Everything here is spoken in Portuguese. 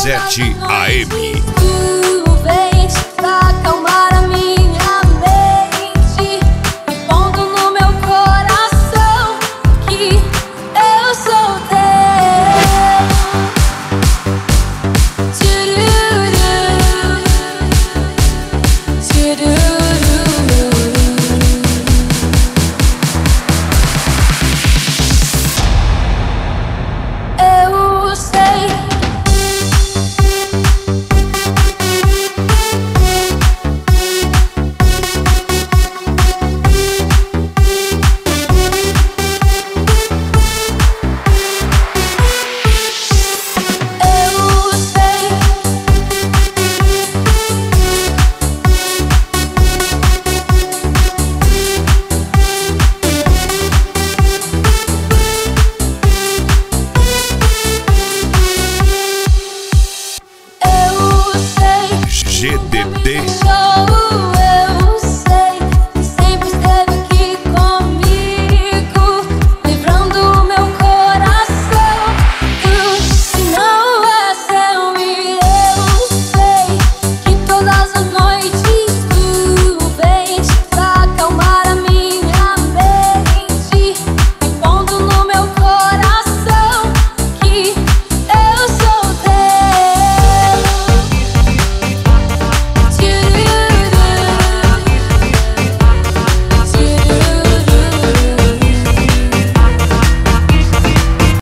RC7 AM. Tu vens pra acalmar a minha mente, pondo no meu coração que eu sou teu. Tchururu, tchururu. Eu sei. GDD. Eu sei que sempre esteve aqui comigo, livrando o meu coração do que não é seu. E eu sei que todas as noites tu vens pra acalmar a minha mente, me pondo no meu coração que